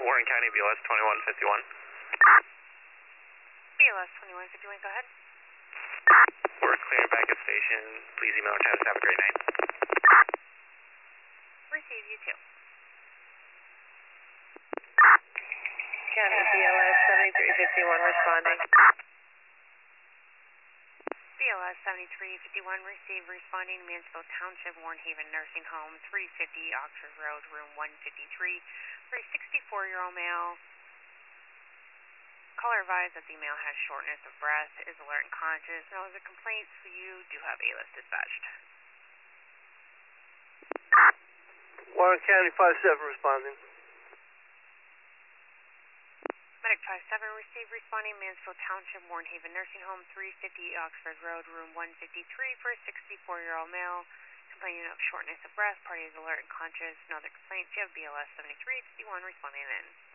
Warren County, BLS 2151. BLS 2151, go ahead. We're clearing back at station. Please email our status. Have a great night. Receive you too. County BLS 7351 responding. BLS 7351, receive, responding to Mansfield Township, Warren Haven Nursing Home, 350 Oxford Road, room 153, for a 64-year-old male. Caller advised that the male has shortness of breath, is alert and conscious, and knows the complaints, so you do have ALIS dispatched. Warren County 57 responding. Medic 57, receive, responding Mansfield Township, Warren Haven Nursing Home, 350 Oxford Road, room 153, for a 64-year-old male complaining of shortness of breath. Party is alert and conscious. No other complaints. You have BLS 7351 responding in.